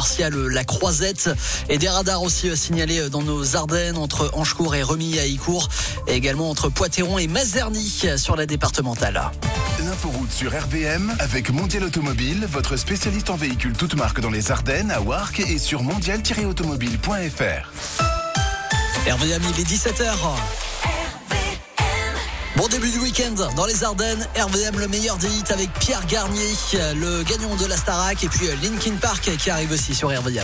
commercial La Croisette. Et des radars aussi signalés dans nos Ardennes, entre Anchecourt et Remilly-à-Icourt, et également entre Poitéron et Mazerny sur la départementale. L'inforoute sur RVM avec Mondial Automobile, votre spécialiste en véhicules toutes marques dans les Ardennes, à Warcq et sur mondial-automobile.fr. RVM, il est 17h. Bon début du week-end dans les Ardennes. RVM, le meilleur des hits avec Pierre Garnier, le gagnant de la Starac, et puis Linkin Park qui arrive aussi sur RVM.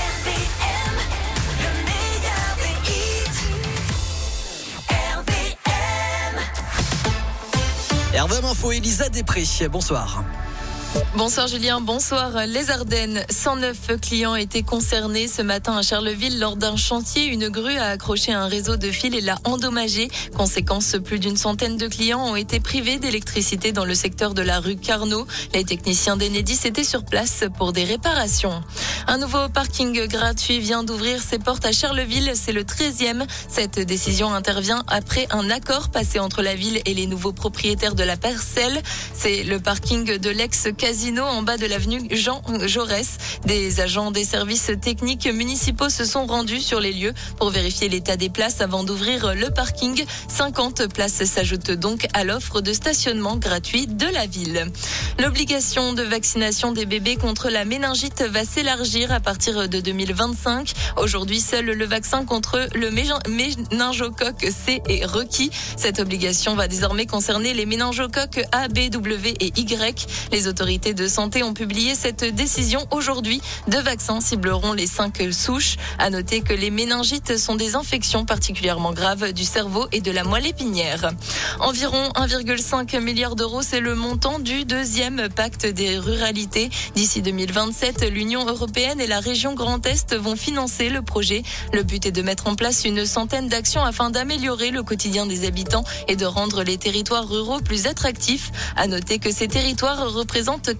RVM Info, Elisa Després, bonsoir. Bonsoir Julien, bonsoir. Les Ardennes, 109 clients étaient concernés ce matin à Charleville lors d'un chantier. Une grue a accroché un réseau de fils et l'a endommagé. Conséquence, plus d'une centaine de clients ont été privés d'électricité dans le secteur de la rue Carnot. Les techniciens d'Enedis étaient sur place pour des réparations. Un nouveau parking gratuit vient d'ouvrir ses portes à Charleville. C'est le 13e. Cette décision intervient après un accord passé entre la ville et les nouveaux propriétaires de la parcelle. C'est le parking de l'ex-casino en bas de l'avenue Jean Jaurès. Des agents des services techniques municipaux se sont rendus sur les lieux pour vérifier l'état des places avant d'ouvrir le parking. 50 places s'ajoutent donc à l'offre de stationnement gratuit de la ville. L'obligation de vaccination des bébés contre la méningite va s'élargir à partir de 2025. Aujourd'hui, seul le vaccin contre le méningocoque C est requis. Cette obligation va désormais concerner les méningocoques A, B, W et Y. Les autorités de santé ont publié cette décision aujourd'hui. 2 vaccins cibleront les 5 souches. À noter que les méningites sont des infections particulièrement graves du cerveau et de la moelle épinière. Environ 1,5 milliard d'euros, c'est le montant du 2e pacte des ruralités. D'ici 2027, l'Union européenne et la région Grand Est vont financer le projet. Le but est de mettre en place une centaine d'actions afin d'améliorer le quotidien des habitants et de rendre les territoires ruraux plus attractifs. À noter que ces territoires représentent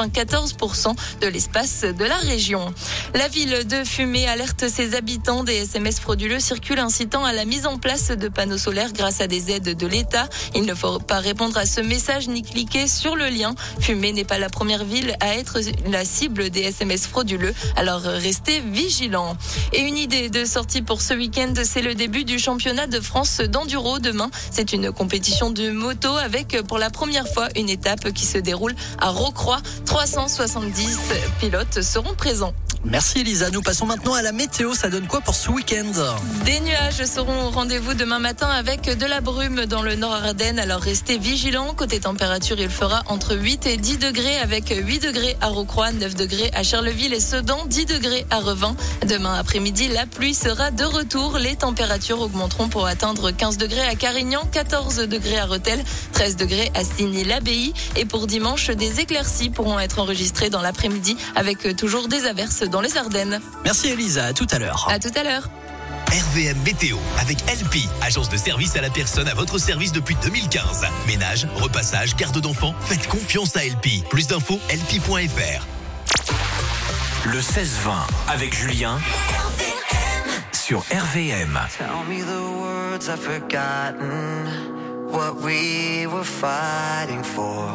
94% de l'espace de la région. La ville de Fumé alerte ses habitants. Des SMS frauduleux circulent incitant à la mise en place de panneaux solaires grâce à des aides de l'État. Il ne faut pas répondre à ce message ni cliquer sur le lien. Fumé n'est pas la première ville à être la cible des SMS frauduleux, alors restez vigilants. Et une idée de sortie pour ce week-end, c'est le début du championnat de France d'enduro demain. C'est une compétition de moto avec pour la première fois une étape qui se déroule à Rocroi. 370 pilotes seront présents. Merci Elisa, nous passons maintenant à la météo. Ça donne quoi pour ce week-end ? Des nuages seront au rendez-vous demain matin avec de la brume dans le nord Ardennes. Alors restez vigilants. Côté température, il fera entre 8 et 10 degrés avec 8 degrés à Rocroi, 9 degrés à Charleville et Sedan, 10 degrés à Revin. Demain après-midi, la pluie sera de retour. Les températures augmenteront pour atteindre 15 degrés à Carignan, 14 degrés à Rethel, 13 degrés à Signy-l'Abbaye. Et pour dimanche, des éclaircies pourront être enregistrées dans l'après-midi avec toujours des averses dans les Ardennes. Merci Elisa, à tout à l'heure. À tout à l'heure. RVM Météo avec LP, agence de service à la personne à votre service depuis 2015. Ménage, repassage, garde d'enfants, faites confiance à LP. Plus d'infos, lp.fr. Le 16-20 avec Julien sur RVM. Tell me the words I've forgotten, what we were fighting for.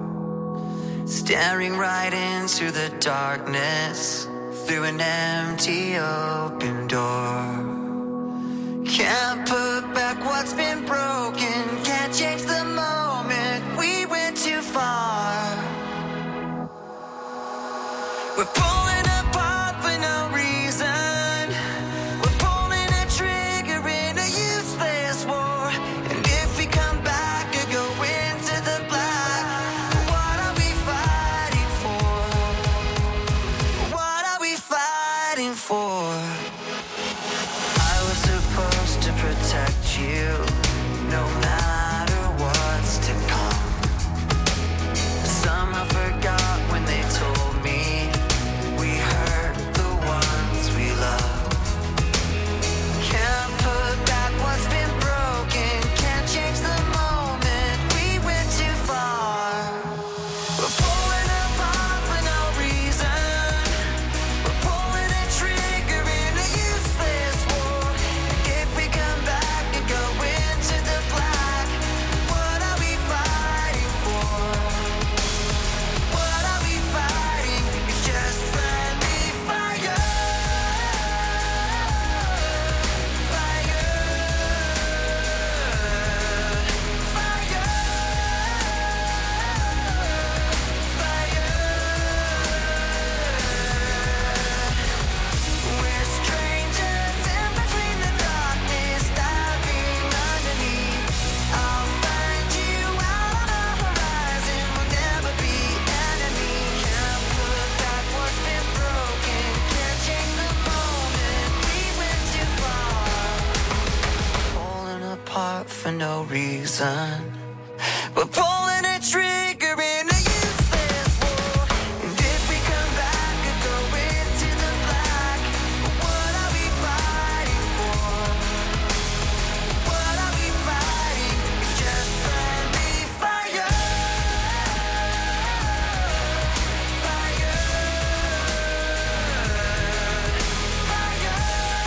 Staring right into the darkness, through an empty open door. Can't put back what's been broken, can't change the moment, we went too far. We're pulling apart for no reason, we're pulling a trigger in a useless war. And if we come back or go into the black, what are we fighting for? What are we fighting for? I was supposed to protect reason. We're pulling a trigger in a useless war. And if we come back and go into the black, what are we fighting for? What are we fighting? It's just friendly fire. Fire. Fire.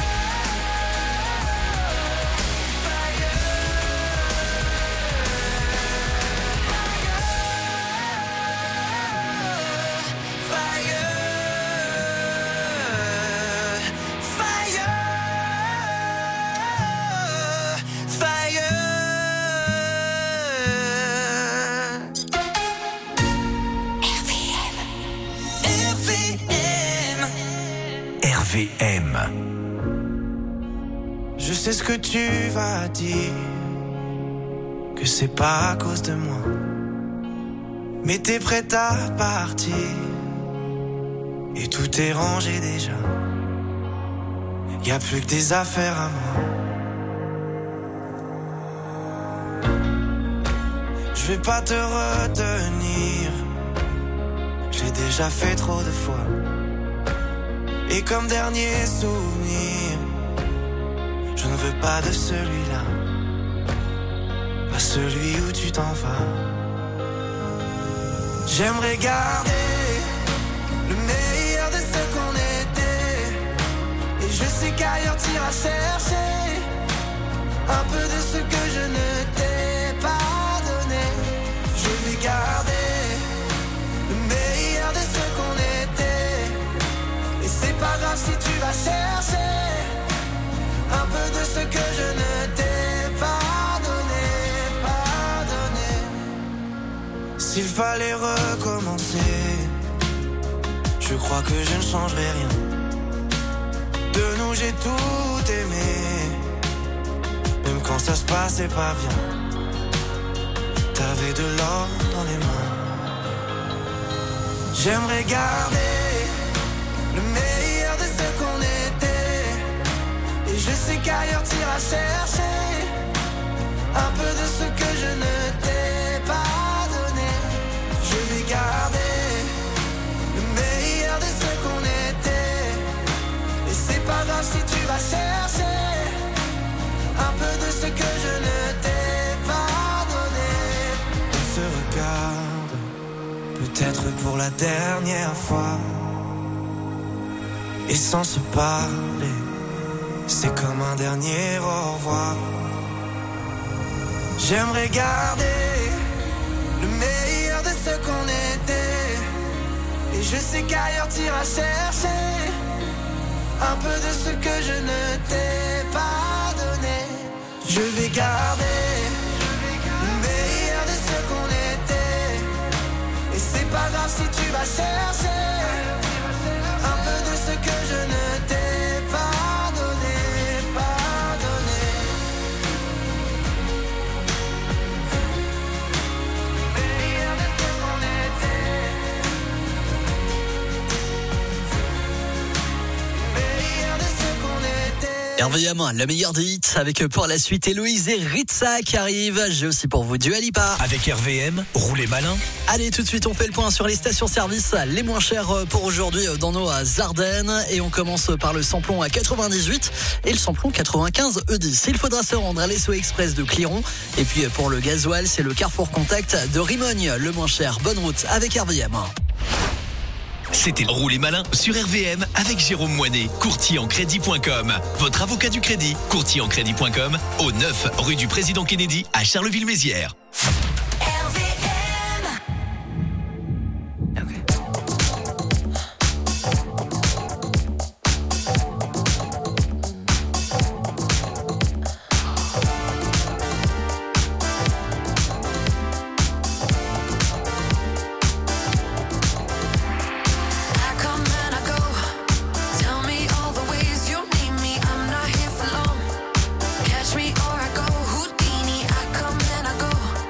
RVM. Je sais ce que tu vas dire, que c'est pas à cause de moi, mais t'es prête à partir, et tout est rangé déjà. Y a plus que des affaires à moi. Je vais pas te retenir, j'ai déjà fait trop de fois. Et comme dernier souvenir, je ne veux pas de celui-là, pas celui où tu t'en vas. J'aimerais garder le meilleur de ce qu'on était, et je sais qu'ailleurs t'iras chercher un peu de ce que je ne t'ai pas donné. Je vais garder le meilleur de ce qu'on était, et c'est pas grave si tu vas chercher un peu de ce que je ne t'ai pas donné, pas donné. S'il fallait recommencer, je crois que je ne changerai rien. De nous j'ai tout aimé, même quand ça se passait pas bien. T'avais de l'or dans les mains. J'aimerais garder le meilleur de ce qu'on était, et je sais qu'ailleurs t'iras chercher un peu de ce que je ne t'ai pas donné. Je vais garder le meilleur de ce qu'on était, et c'est pas grave si tu vas chercher un peu de ce que je ne t'ai pas donné. On se regarde, peut-être pour la dernière fois, et sans se parler, c'est comme un dernier au revoir. J'aimerais garder le meilleur de ce qu'on était, et je sais qu'ailleurs t'iras chercher un peu de ce que je ne t'ai pas donné. Je vais garder le meilleur de ce qu'on était, et c'est pas grave si tu vas chercher un peu de ce que je ne t'ai pas donné, pas donné. Meilleur de ce qu'on était, meilleur de ce qu'on était. RVM, la meilleure des hits, avec pour la suite Héloïse et Ritza qui arrivent. J'ai aussi pour vous Dua Lipa. Avec RVM, roulez malin. Allez, tout de suite, on fait le point sur les stations-service les moins chères pour aujourd'hui dans nos Ardennes. Et on commence par le samplon à 98 et le samplon 95 E10. Il faudra se rendre à l'Esso Express de Cliron. Et puis pour le gasoil, c'est le Carrefour Contact de Rimogne, le moins cher. Bonne route avec RVM. C'était Roulez Malin sur RVM avec Jérôme Moinet, courtier en crédit.com. Votre avocat du crédit, courtier en crédit.com, au 9 rue du Président Kennedy à Charleville-Mézières. Catch me or I go Houdini, I come and I go.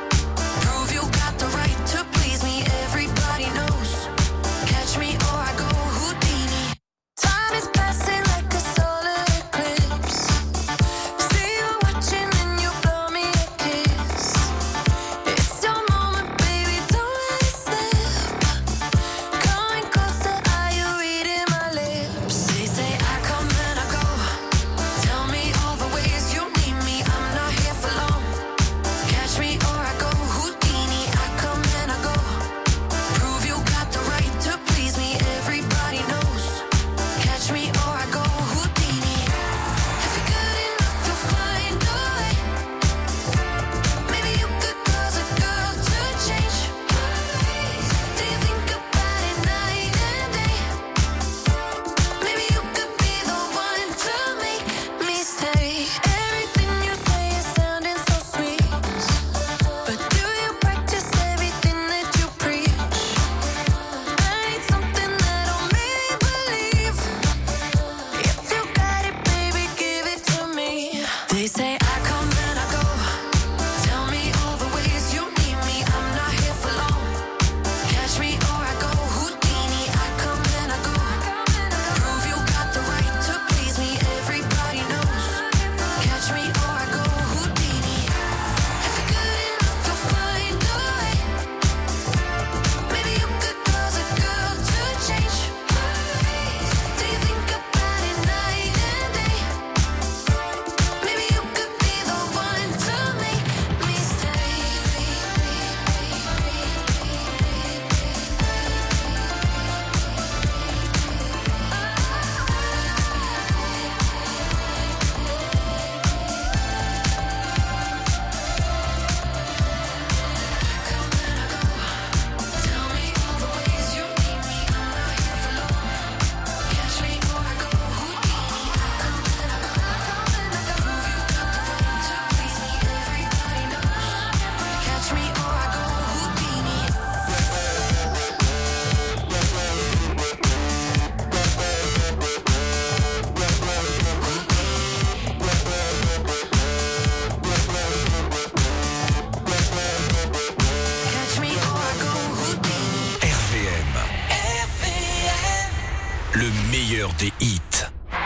hit.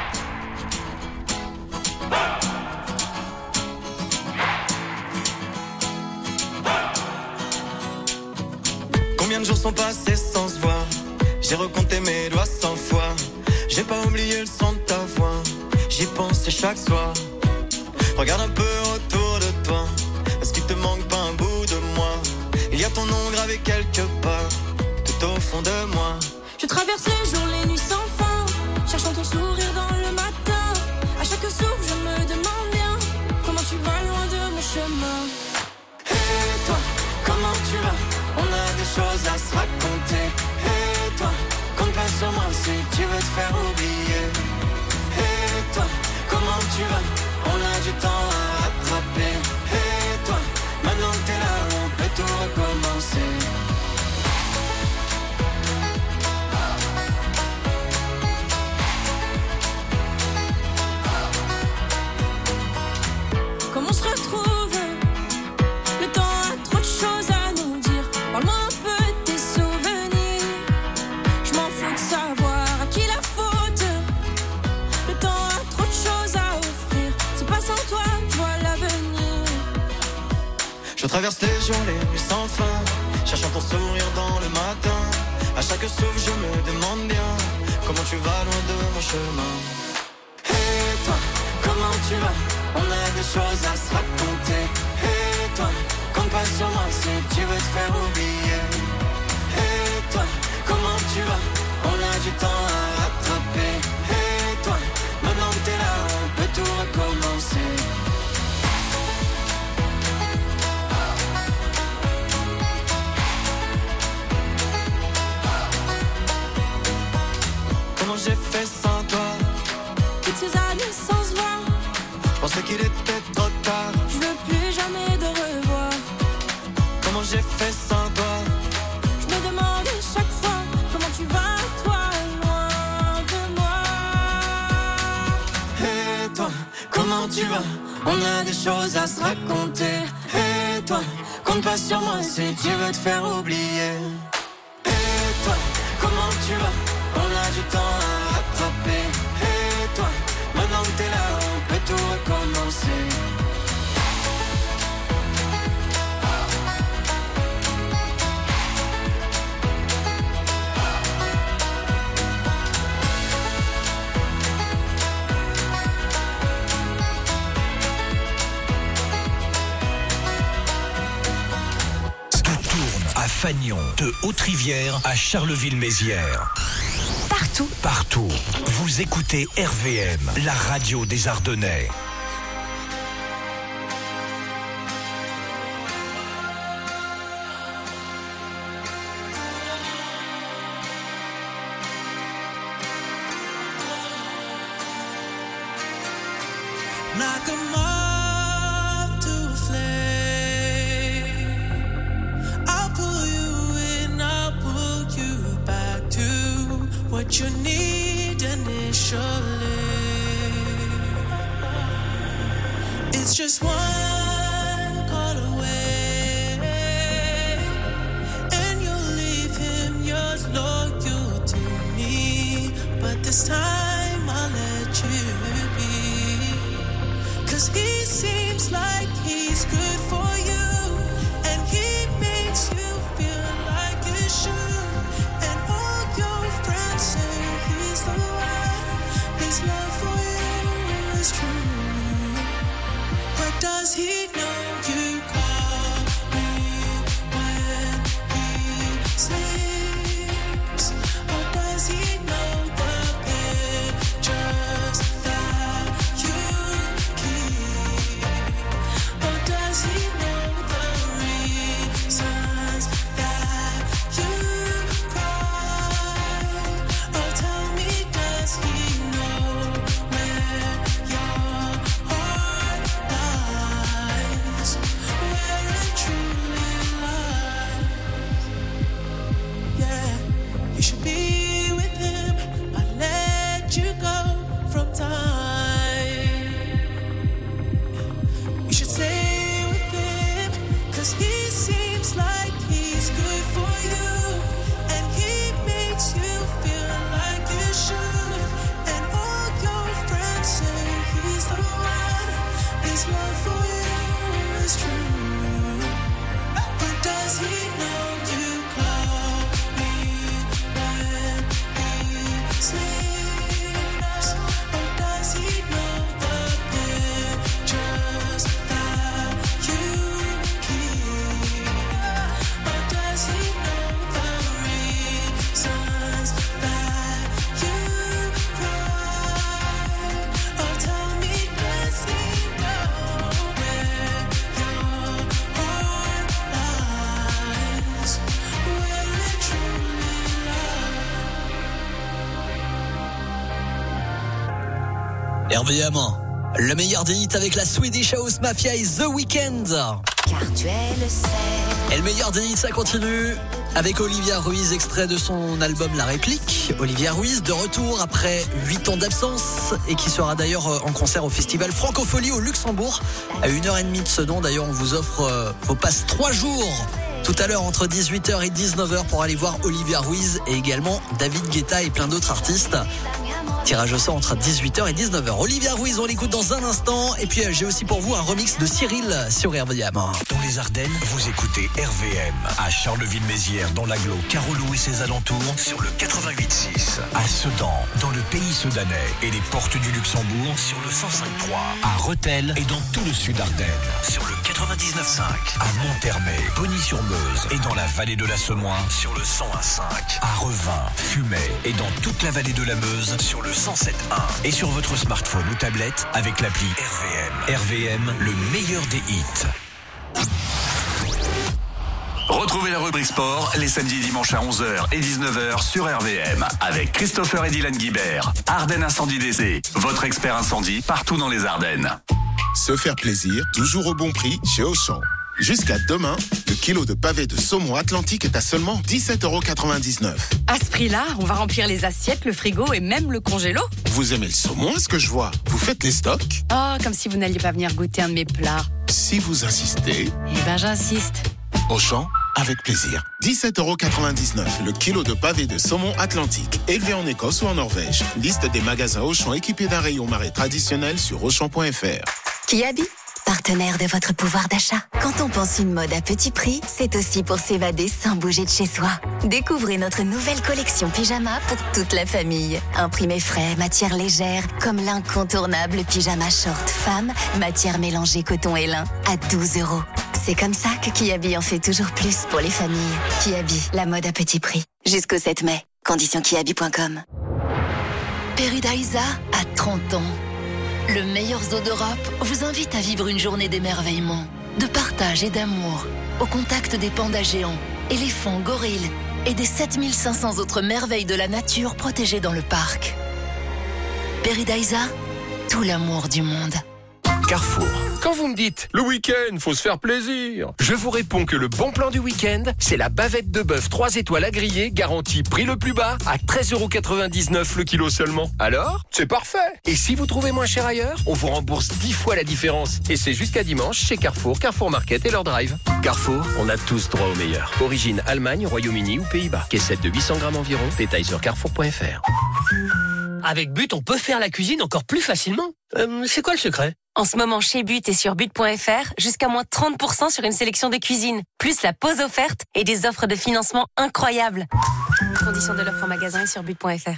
Combien de jours sont passés sans se voir? J'ai recompté mes doigts 100 fois. J'ai pas oublié le son de ta voix. J'y pensais chaque soir. Regarde un peu autour de toi. Est-ce qu'il te manque pas un bout de moi? Il y a ton nom gravé quelque part, tout au fond de moi. Je traverse les jours, les nuits sans fin, cherchant ton sourire dans le matin. À chaque souffle, je me demande bien comment tu vas loin de mon chemin. Et toi, comment tu vas? On a des choses à se raconter. Et toi, compte pas sur moi si tu veux te faire oublier. Et toi, comment tu vas? On a du temps à rattraper. Et toi, maintenant que t'es là, on peut tout recommencer. Comment on se retrouve? Le temps a trop de choses à nous dire. Parle-moi un peu de tes souvenirs. Je m'en fous de savoir à qui la faute. Le temps a trop de choses à offrir. C'est pas sans toi, je vois l'avenir. Je traverse les jours, les nuits sans fin, cherchant ton sourire dans le matin. À chaque souffle, je me demande bien comment tu vas loin de mon chemin. Et toi, comment tu vas? On a des choses à se raconter. Et toi, compte pas sur moi si tu veux te faire oublier. Et toi, comment tu vas? On a du temps à rattraper. Et toi, maintenant que t'es là, on peut tout recommencer. Comment j'ai fait sans toi? Toutes ces années sans se voir, Je pensais qu'il était trop tard. je veux plus jamais de revoir. Comment j'ai fait sans toi? Je me demande chaque fois comment tu vas, toi, loin de moi. Et toi, comment tu vas? On a des choses à se raconter. Et toi, compte pas sur moi si tu veux te faire oublier. Et toi, comment tu vas? On a du temps à rattraper. Et toi, maintenant que t'es là, on peut tout recommencer. Tout tourne à Fagnon, de Haute-Rivière à Charleville-Mézières. Partout. Partout. Vous écoutez RVM, la radio des Ardennais. Like a moth to a flame, I'll pull you in, I'll pull you back to what you need initially. It's just one call away, and you'll leave him yours loyal to me. But this time I'll let you be. 'Cause he seems like he's good for you, and he makes you feel like you should. And all your friends say he's the one, his love for you is true. But does he know you call me when he sleeps? Or does he know the pictures that you keep? Or does he know RVM, le meilleur des hits avec la Swedish House Mafia et The Weeknd. Car tu es le seul. Et le meilleur des hits, ça continue avec Olivia Ruiz, extrait de son album La Réplique. Olivia Ruiz de retour après 8 ans d'absence et qui sera d'ailleurs en concert au festival Francophonie au Luxembourg à 1h30 de Sedan. D'ailleurs, on vous offre vos passes 3 jours tout à l'heure entre 18h et 19h pour aller voir Olivia Ruiz et également David Guetta et plein d'autres artistes. Tirage au sort entre 18h et 19h. Olivia Ruiz, on l'écoute dans un instant. Et puis j'ai aussi pour vous un remix de Cyril sur RVM. Dans les Ardennes, vous écoutez RVM. À Charleville-Mézières, dans l'agglo, Carolo et ses alentours, sur le 88.6. À Sedan, dans le pays sedanais et les portes du Luxembourg, sur le 105.3. À Rethel et dans tout le sud Ardennes, sur le 99.5. À Monthermé, Bonny-sur-Meuse et dans la vallée de la Semois, sur le 101.5. À Revin, Fumay et dans toute la vallée de la Meuse, sur le 107.1 et sur votre smartphone ou tablette avec l'appli RVM. RVM, le meilleur des hits. Retrouvez la rubrique sport les samedis et dimanches à 11h et 19h sur RVM avec Christopher et Dylan Guibert. Ardennes Incendie DC, votre expert incendie partout dans les Ardennes. Se faire plaisir, toujours au bon prix chez Auchan. Jusqu'à demain, le kilo de pavé de saumon Atlantique est à seulement 17,99 €. À ce prix-là, on va remplir les assiettes, le frigo et même le congélo. Vous aimez le saumon, est-ce que je vois? Vous faites les stocks? Oh, comme si vous n'alliez pas venir goûter un de mes plats. Si vous insistez... Eh ben, j'insiste. Auchan, avec plaisir. 17,99 € le kilo de pavé de saumon Atlantique, élevé en Écosse ou en Norvège. Liste des magasins Auchan équipés d'un rayon marais traditionnel sur Auchan.fr. Kiabi, partenaire de votre pouvoir d'achat. Quand on pense une mode à petit prix, c'est aussi pour s'évader sans bouger de chez soi. Découvrez notre nouvelle collection pyjama pour toute la famille. Imprimé frais, matière légère, comme l'incontournable pyjama short femme, matière mélangée coton et lin, à 12 €. C'est comme ça que Kiabi en fait toujours plus pour les familles. Kiabi, la mode à petit prix. Jusqu'au 7 mai. Conditions kiabi.com. Paradisa a 30 ans. Le meilleur zoo d'Europe vous invite à vivre une journée d'émerveillement, de partage et d'amour, au contact des pandas géants, éléphants, gorilles et des 7500 autres merveilles de la nature protégées dans le parc. Paradisa, tout l'amour du monde. Carrefour. Quand vous me dites, le week-end, faut se faire plaisir, je vous réponds que le bon plan du week-end, c'est la bavette de bœuf 3 étoiles à griller, garantie prix le plus bas, à 13,99 € le kilo seulement. Alors, c'est parfait. Et si vous trouvez moins cher ailleurs, on vous rembourse 10 fois la différence. Et c'est jusqu'à dimanche chez Carrefour, Carrefour Market et leur drive. Carrefour, on a tous droit au meilleur. Origine Allemagne, Royaume-Uni ou Pays-Bas. Caissette de 800 grammes environ. Détail sur carrefour.fr. Avec But, on peut faire la cuisine encore plus facilement. C'est quoi le secret ? En ce moment, chez But et sur but.fr, jusqu'à moins 30% sur une sélection de cuisine. Plus la pause offerte et des offres de financement incroyables. Conditions de l'offre en magasin et sur but.fr.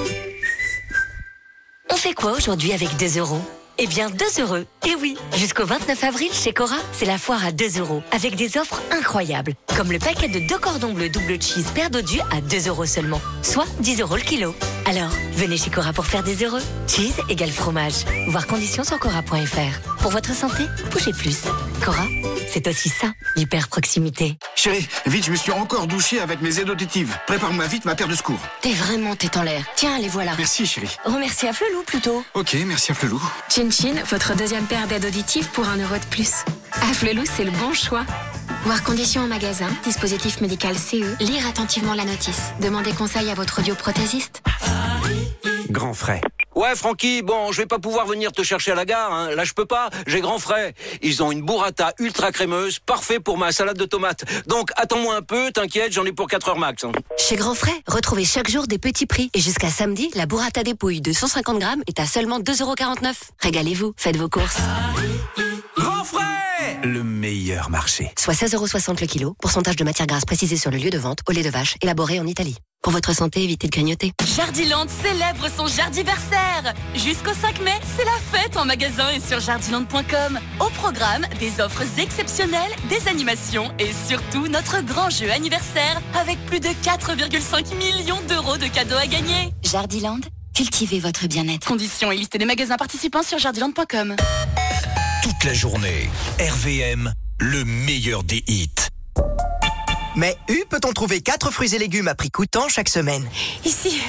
On fait quoi aujourd'hui avec 2 €? Eh bien, 2 €. Et oui, jusqu'au 29 avril, chez Cora, c'est la foire à 2 €, avec des offres incroyables. Comme le paquet de 2 cordons bleus double cheese paire d'odus à 2 € seulement, soit 10 € le kilo. Alors, venez chez Cora pour faire des heureux. Cheese égale fromage. Voir conditions sur Cora.fr. Pour votre santé, bougez plus. Cora, c'est aussi ça, l'hyper proximité. Chérie, vite, je me suis encore douché avec mes aides auditives. Prépare-moi vite ma paire de secours. T'es vraiment tête en l'air. Tiens, les voilà. Merci, chérie. Remercie à Flelou plutôt. Ok, merci à Flelou. Chin Chin, votre deuxième paire d'aides auditives pour 1 € de plus. À Flelou, c'est le bon choix. Voir conditions en magasin, dispositif médical CE, lire attentivement la notice. Demandez conseil à votre audioprothésiste. Grand frais. Ouais, Francky, bon, je vais pas pouvoir venir te chercher à la gare, hein. Là, je peux pas. J'ai grand frais. Ils ont une burrata ultra crémeuse, parfait pour ma salade de tomates. Donc, attends-moi un peu, t'inquiète, j'en ai pour 4 heures max. Hein. Chez Grand Frais, retrouvez chaque jour des petits prix. Et jusqu'à samedi, la burrata des pouilles de 150 grammes est à seulement 2,49 €. Régalez-vous, faites vos courses. Grand frais, le meilleur marché. Soit 16,60 € le kilo. Pourcentage de matière grasse précisé sur le lieu de vente, au lait de vache, élaboré en Italie. Pour votre santé, évitez de grignoter. Jardiland célèbre son jardiversaire. Jusqu'au 5 mai, c'est la fête en magasin et sur jardiland.com. Au programme, des offres exceptionnelles, des animations et surtout notre grand jeu anniversaire avec plus de 4,5 millions d'euros de cadeaux à gagner. Jardiland, cultivez votre bien-être. Conditions et liste des magasins participants sur jardiland.com. Toute la journée, RVM, le meilleur des hits. Mais où peut-on trouver 4 fruits et légumes à prix coûtant chaque semaine? Ici,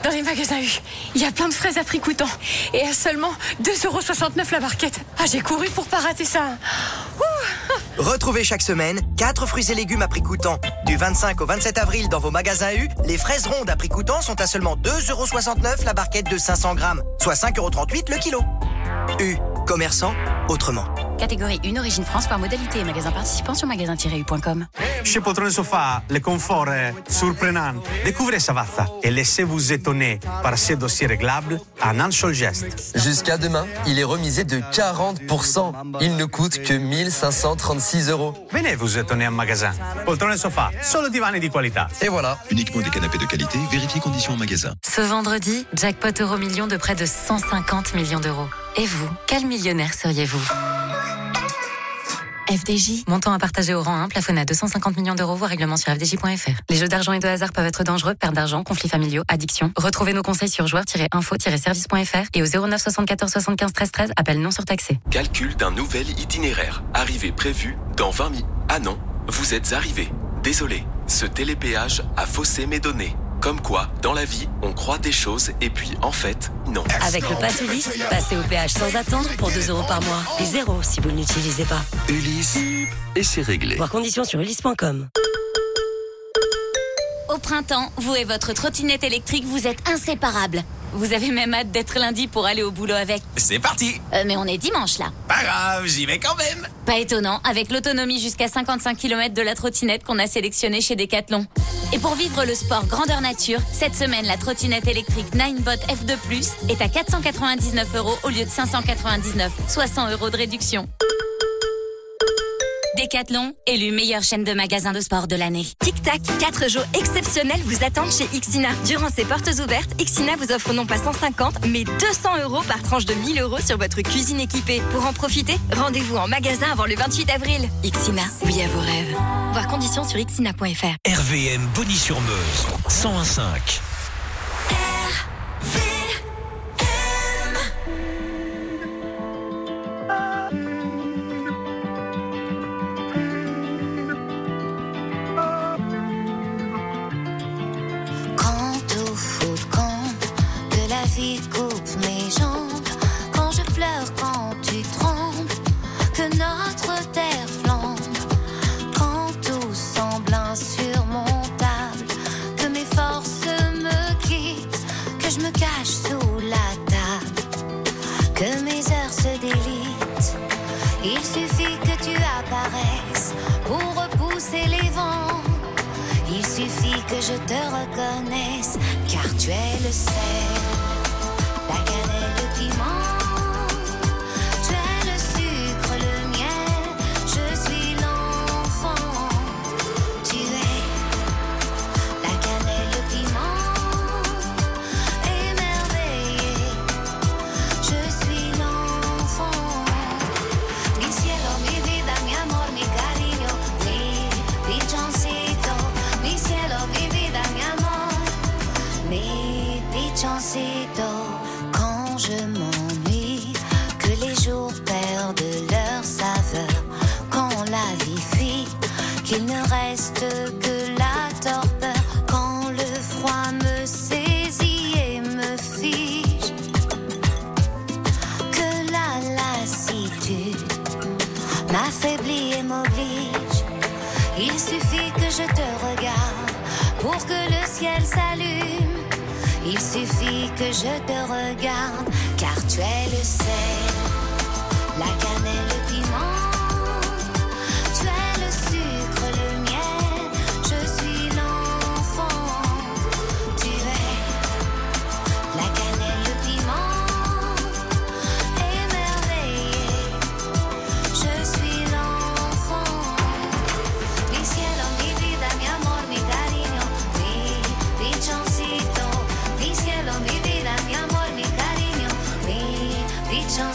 Dans les magasins U, il y a plein de fraises à prix coûtant. Et à seulement 2,69 € la barquette. Ah, j'ai couru pour pas rater ça. Retrouvez chaque semaine 4 fruits et légumes à prix coûtant. Du 25 au 27 avril dans vos magasins U, les fraises rondes à prix coûtant sont à seulement 2,69 € la barquette de 500 grammes, soit 5,38 € le kilo. U, commerçant autrement. Catégorie 1, origine France par modalité et magasin participant sur magasin-u.com. Chez Poltrone Sofa, le confort est surprenant. Découvrez Savazza et laissez-vous étonner par ses dossiers réglables en un seul geste. Jusqu'à demain, il est remisé de 40%. Il ne coûte que 1536 €. Venez vous étonner en magasin. Poltrone Sofa, solo divani di qualità. Et voilà. Uniquement des canapés de qualité, vérifiez conditions en magasin. Ce vendredi, jackpot Euro-million de près de 150 millions d'euros. Et vous, quel millionnaire seriez-vous ? FDJ, montant à partager au rang 1, plafonné à 250 millions d'euros, voire règlement sur fdj.fr. Les jeux d'argent et de hasard peuvent être dangereux, perte d'argent, conflits familiaux, addiction. Retrouvez nos conseils sur joueurs-info-service.fr et au 09 74 75 13 13, appel non surtaxé. Calcul d'un nouvel itinéraire. Arrivée prévue dans 20 minutes. Ah non, vous êtes arrivé. Désolé, ce télépéage a faussé mes données. Comme quoi, dans la vie, on croit des choses et puis, en fait, non. Avec le Pass Ulysse, passez au péage sans attendre pour 2 € par mois. Et 0 si vous ne l'utilisez pas. Ulysse, et c'est réglé. Voir conditions sur ulysse.com. Au printemps, vous et votre trottinette électrique, vous êtes inséparables. Vous avez même hâte d'être lundi pour aller au boulot avec. C'est parti. Mais on est dimanche là. Pas grave, j'y vais quand même. Pas étonnant, avec l'autonomie jusqu'à 55 km de la trottinette qu'on a sélectionnée chez Decathlon. Et pour vivre le sport grandeur nature, cette semaine, la trottinette électrique Ninebot F2+, est à 499 € au lieu de 599, soit 100 € de réduction. Decathlon, élu meilleure chaîne de magasins de sport de l'année. Tic-tac, 4 jours exceptionnels vous attendent chez Ixina. Durant ces portes ouvertes, Ixina vous offre non pas 150, mais 200 € par tranche de 1 000 € sur votre cuisine équipée. Pour en profiter, rendez-vous en magasin avant le 28 avril. Ixina, oui à vos rêves. Voir conditions sur ixina.fr. RVM Bonny-sur-Meuse, 101.5. Coupe mes jambes quand je pleure, quand tu trembles, que notre terre flambe, quand tout semble insurmontable, que mes forces me quittent, que je me cache sous la table, que mes heures se délitent. Il suffit que tu apparaisses pour repousser les vents. Il suffit que je te reconnaisse, car tu es le sel. La cannelle, le piment, tu es le sucre, le miel, je suis l'enfant. Tu es la cannelle, le piment, émerveillé, je suis l'enfant. Mi cielo, mi vida, mi amor, mi cariño, mi pichoncito. Mi cielo, mi vida, mi amor, mi pichoncito. Je m'ennuie, que les jours perdent leur saveur, quand la vie fuit, qu'il ne reste que la torpeur, quand le froid me saisit et me fige, que la lassitude m'affaiblit et m'oblige. Il suffit que je te regarde pour que le ciel s'allume. Il suffit que je te regarde, car tu es le sel, la cannelle, le piment, tu es le sucre, le miel, je suis l'enfant. Tu es la cannelle, le piment, émerveillé, je suis l'enfant. Mi cielo, mi vida, mi amor, mi cariño, mi pichoncito. Mi cielo, mi vida, mi amor, mi cariño, mi pichoncito.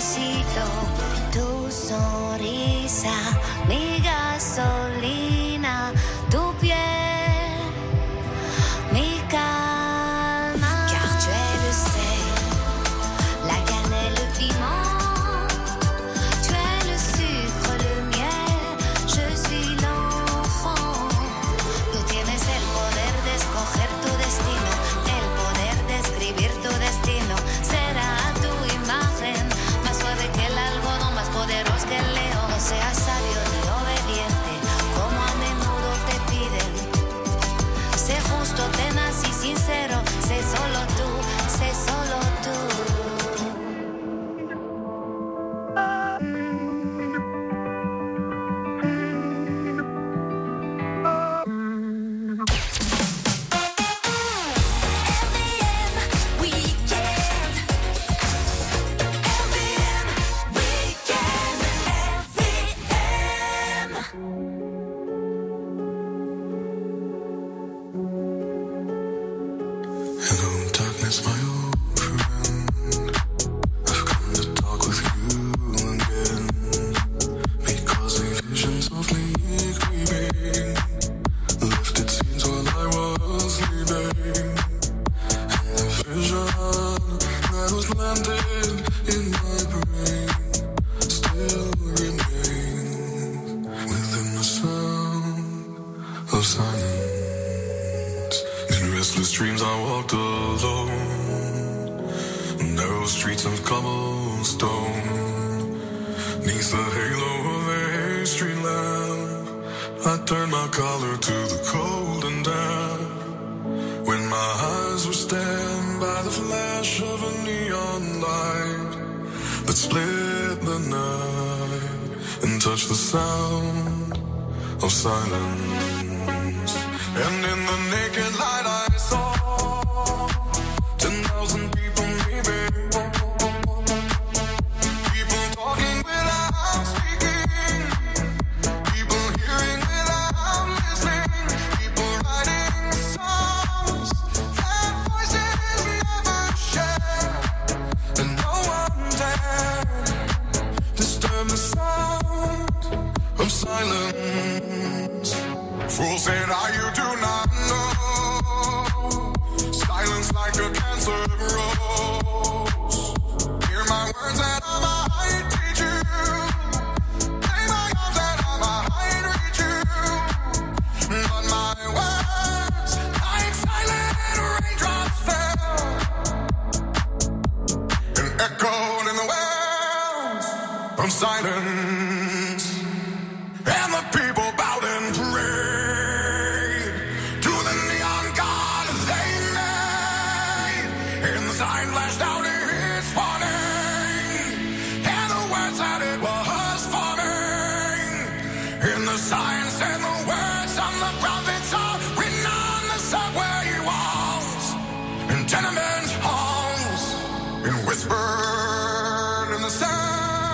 Dreams I walked alone, narrow streets of cobblestone, neath the halo of a street lamp, I turned my collar to the cold and damp, when my eyes were stabbed by the flash of a neon light, that split the night, and touched the sound of silence, and in the naked light I saw 10,000 people maybe, people talking without speaking, people hearing without listening, people writing songs that voices never share, and no one dared disturb the sound of silence. Fool said, you do not know. Silence like a cancer grows. Hear my words and I might teach you. Lay my arms and I might reach you. But my words, like silent raindrops fell, and echoed in the wells of silence. And the people bowed and prayed to the neon god they made. And the sign flashed out its warning, and the words that it was forming. And the sign said the words on the prophets are written on the subway walls and tenement halls, and whispered in the sound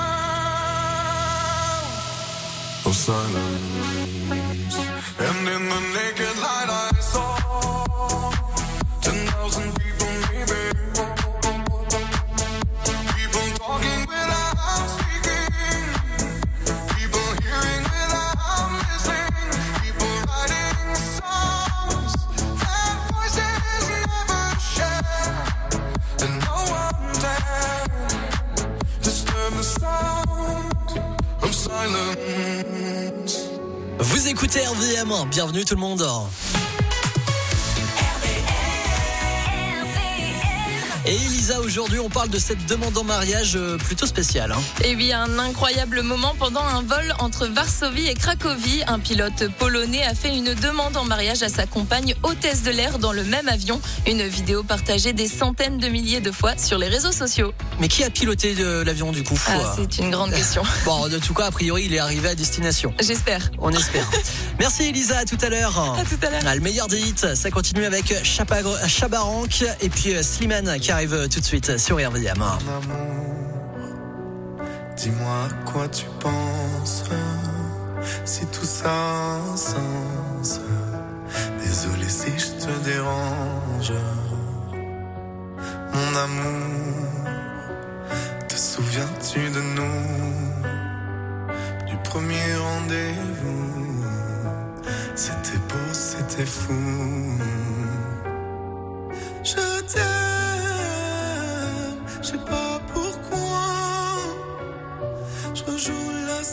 of silence. And in the naked light I saw 10,000 people maybe, people talking without speaking, people hearing without listening, people writing songs that voices never share, and no one dared disturb the sound of silence. Vous écoutez RVM, bienvenue tout le monde. Et Elisa, aujourd'hui on parle de cette demande en mariage plutôt spéciale. Et oui, un incroyable moment pendant un vol entre Varsovie et Cracovie. Un pilote polonais a fait une demande en mariage à sa compagne hôtesse de l'air dans le même avion. Une vidéo partagée des centaines de milliers de fois sur les réseaux sociaux. Mais qui a piloté l'avion du coup? C'est une grande question. Bon, de tout cas, a priori, il est arrivé à destination. J'espère. On espère. Merci Elisa, à tout à l'heure. À tout à l'heure. Le meilleur des hits, ça continue avec Chabarank et puis Slimane qui arrive tout de suite sur RVM. Mon amour, dis-moi à quoi tu penses, si tout ça a un sens. Désolé si je te dérange. Mon amour, te souviens-tu de nous, du premier rendez-vous? C'était beau, c'était fou. Je t'aime, je sais pas pourquoi. Je rejoue la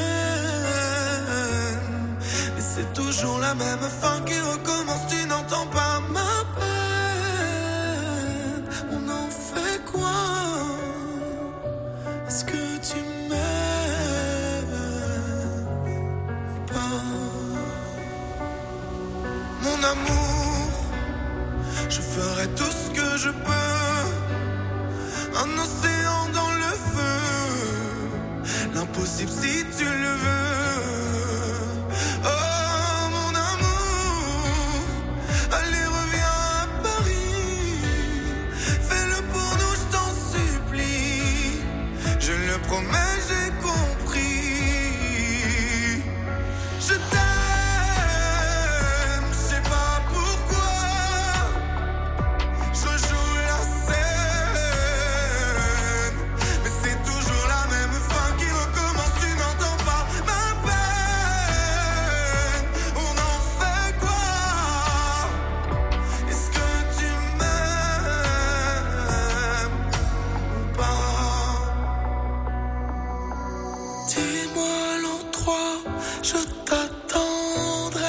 scène, mais c'est toujours la même fin qui recommence. Tu n'entends pas ma peine. On en fait quoi? Est-ce que tu m'aimes ou pas? Mon amour, je ferai tout ce que je peux. Un océan dans le feu, l'impossible si tu le veux. Oh mon amour, allez reviens à Paris. Fais-le pour nous, je t'en supplie. Je le promets, j'ai compris. Je t'aime, je sais pas pourquoi. Je joue la scène, mais c'est toujours la même fin qui recommence. Tu n'entends pas ma peine. On en fait quoi? Est-ce que tu m'aimes ou pas? je t'attendrai.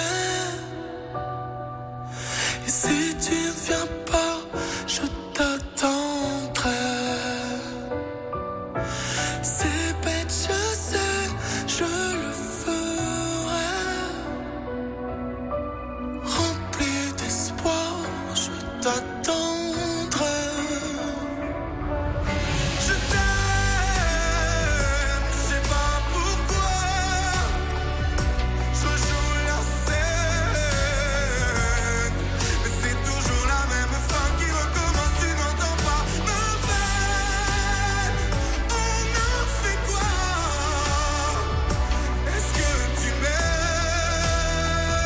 Et si tu ne viens pas, je t'attendrai. C'est bête, je sais, je le ferai. Rempli d'espoir, je t'attendrai. Je t'aime, je sais pas pourquoi. Je joue la scène, mais c'est toujours la même fin qui recommence, tu n'entends pas ma peine. On a fait quoi? Est-ce que tu m'aimes?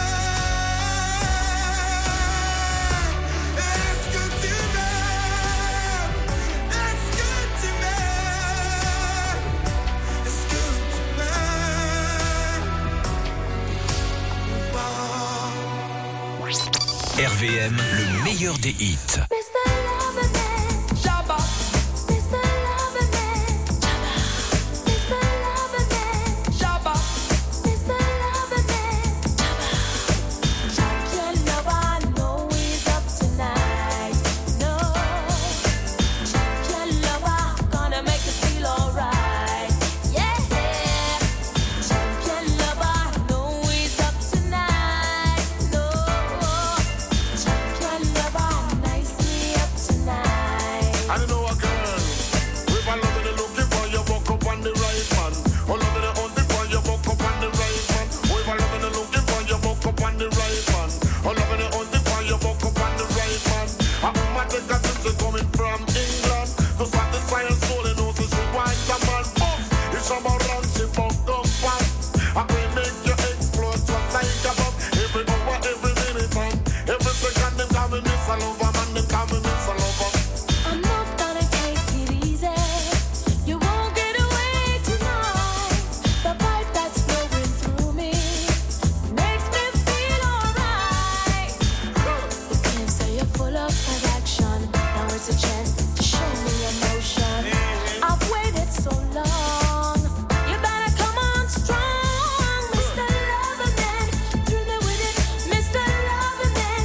Est-ce que tu m'aimes? Est-ce que tu m'aimes? Est-ce que tu m'aimes ou pas? RVM, le meilleur des hits. I don't know a girl with a love and looking for you, walk up on the right man. Oh, love and hunting for you, walk up on the right man. With a love and looking for you, walk up on the right man. Oh, love and hunting for you, walk up on the right man. A woman take a trip, she coming from England to satisfy her soul and also she wants a man. Boom, it's a run, she fuck up fast. I will make you explode just like a bomb. Every hour, every minute, man. Every second, them call me Miss Lover, man. Them call me Miss Lover. I'm not gonna take it easy. You won't get away tonight. The vibe that's flowing through me makes me feel alright. You claim say you're full of attraction. Now it's a chance to show me emotion. I've waited so long. You better come on strong, Mr. Loverman. Do me with it, Mr. Loverman.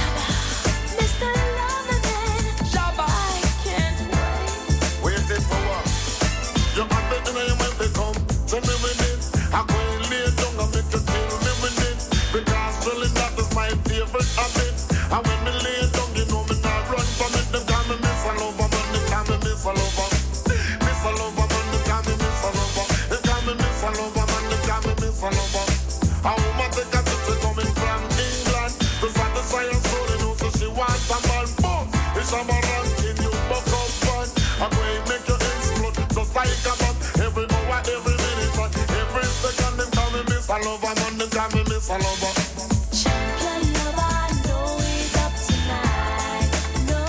Mr. Loverman. I can't wait. Waiting for what? You have it in your mind to come. Tell me with it. I go and lay down and make you kill me with it. Because really that is my favorite habit. And when me lay down, you know me not run from it. Them call me Miss Lover, man. Them call me Miss Lover. Miss Lover, man. Them call me Miss Lover. Them call me Miss Lover, man. Them call me Miss Lover. A woman take a trip, she coming from England to satisfy her soul and also she wants a man. Boom, it's a man ranking you, buck up fun. I'm going to make you explode just like a bomb. Every hour, every minute, man. Every second, them call me Miss Lover, man. Them call me Miss Lover. Champion lover, I know he's up tonight. No,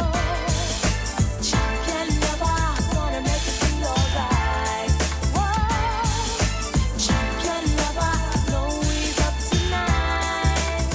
champion lover, I wanna make you feel alright. Whoa, champion lover, I know he's up tonight.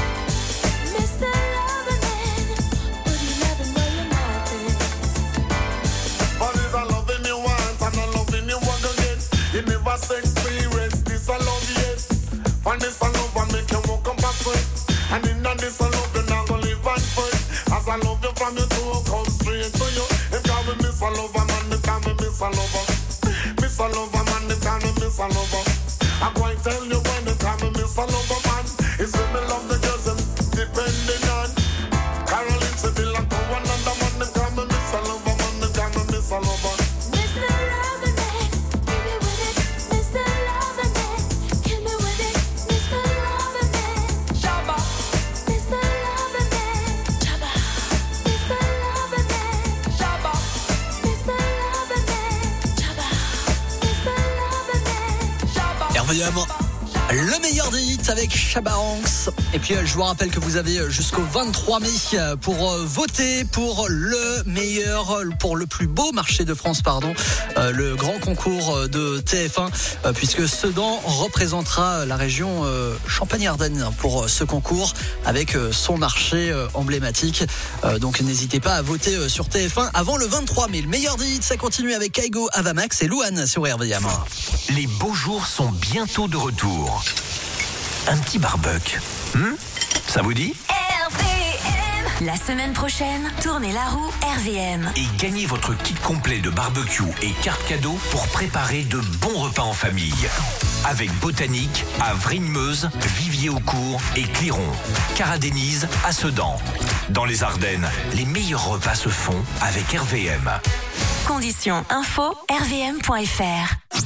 Mr. Loverman, would you never know your methods? All is a loving you want and a loving you want again. You never experience this a love yet. And this a love and make you walk up a sweat. And in this a love you not gonna live and fight. As I love you from your toe, come straight to you. They call me Miss Lover, man. They call me Miss Lover. Miss Lover, man. They call me Miss Lover. I'm going to tell you when they call me Miss Lover, man. It's when me love the girls them depending on. Caroline Seville and one another man. They call me Miss Lover, man. They call me Miss Lover. Mr. Loverman, give me with it, Mr. Loverman, kill me with it, Mr. Loverman, Shabba, Mr. Loverman, Shabba, Mr. Loverman, Shabba, Mr. Loverman, Shabba, Mr. Loverman, Shabba. RVM, Le meilleur des hits avec Chabaranx. Et puis je vous rappelle que vous avez jusqu'au 23 mai pour voter pour le meilleur, pour le plus beau marché de France, le grand concours de TF1, puisque Sedan représentera la région Champagne-Ardenne pour ce concours avec son marché emblématique. Donc n'hésitez pas à voter sur TF1 avant le 23 mai. Le meilleur des hits, ça continue avec Kaigo, Avamax et Louane sur RVM. Les beaux jours sont bientôt de retour. Un petit barbecue. Ça vous dit ? RVM. La semaine prochaine, tournez la roue RVM. Et gagnez votre kit complet de barbecue et carte cadeau pour préparer de bons repas en famille. Avec Botanique, à Vrigne-Meuse, Vivier-au-Court et Cliron. Cara-Denise à Sedan. Dans les Ardennes, les meilleurs repas se font avec RVM. Conditions info rvm.fr.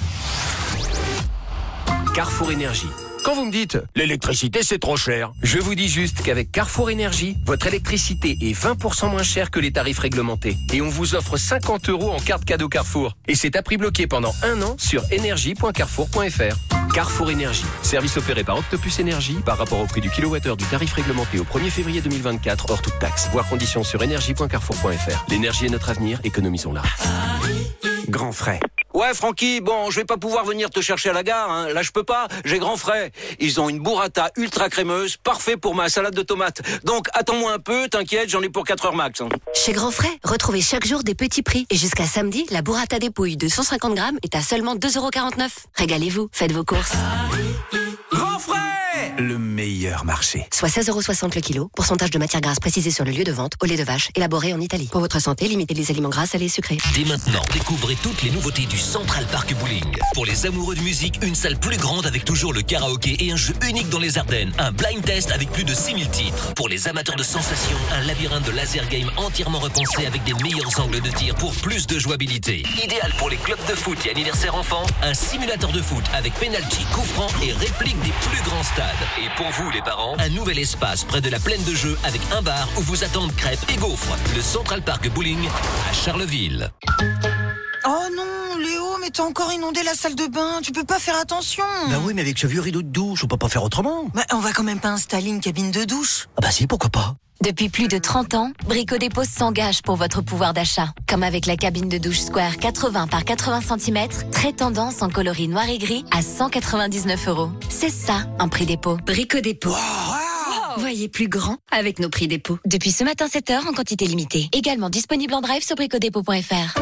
Carrefour Énergie. Quand vous me dites « l'électricité c'est trop cher », je vous dis juste qu'avec Carrefour Énergie, votre électricité est 20% moins chère que les tarifs réglementés. Et on vous offre 50 € en carte cadeau Carrefour. Et c'est à prix bloqué pendant 1 an sur énergie.carrefour.fr. Carrefour Énergie. Service opéré par Octopus Énergie par rapport au prix du kilowattheure du tarif réglementé au 1er février 2024 hors toute taxe. Voir conditions sur énergie.carrefour.fr. L'énergie est notre avenir, économisons-la. Grand frais. Ouais, Francky, bon, je vais pas pouvoir venir te chercher à la gare, hein. Là, je peux pas. J'ai grand frais. Ils ont une burrata ultra crémeuse, parfait pour ma salade de tomates. Donc, attends-moi un peu, t'inquiète, j'en ai pour 4 heures max. Hein. Chez Grand Frais, retrouvez chaque jour des petits prix. Et jusqu'à samedi, la burrata dépouille de 150 grammes est à seulement 2,49 €. Régalez-vous, faites vos courses. Grand frais, le meilleur marché. Soit 16,60 € le kilo. Pourcentage de matière grasse précisé sur le lieu de vente au lait de vache, élaboré en Italie. Pour votre santé, limitez les aliments gras, salés et sucrés. Dès maintenant, découvrez toutes les nouveautés du Central Park Bowling. Pour les amoureux de musique, une salle plus grande avec toujours le karaoké et un jeu unique dans les Ardennes. Un blind test avec plus de 6000 titres. Pour les amateurs de sensations, un labyrinthe de laser game entièrement repensé avec des meilleurs angles de tir pour plus de jouabilité. Idéal pour les clubs de foot et anniversaires enfants, un simulateur de foot avec penalty, coup franc et réplique des plus grands stades. Et pour vous les parents, un nouvel espace près de la plaine de jeu avec un bar où vous attendent crêpes et gaufres. Le Central Park Bowling à Charleville. Oh non, Léo, mais t'as encore inondé la salle de bain, tu peux pas faire attention. Bah oui, mais avec ce vieux rideau de douche, on peut pas faire autrement. Bah, on va quand même pas installer une cabine de douche. Ah bah si, pourquoi pas. Depuis plus de 30 ans, Brico Dépôt s'engage pour votre pouvoir d'achat. Comme avec la cabine de douche Square 80 par 80 cm, très tendance en coloris noir et gris à 199 €. C'est ça, un prix dépôt. Brico Dépôt. Voyez plus grand avec nos prix dépôt. Depuis ce matin 7h en quantité limitée. Également disponible en drive sur bricodépôt.fr.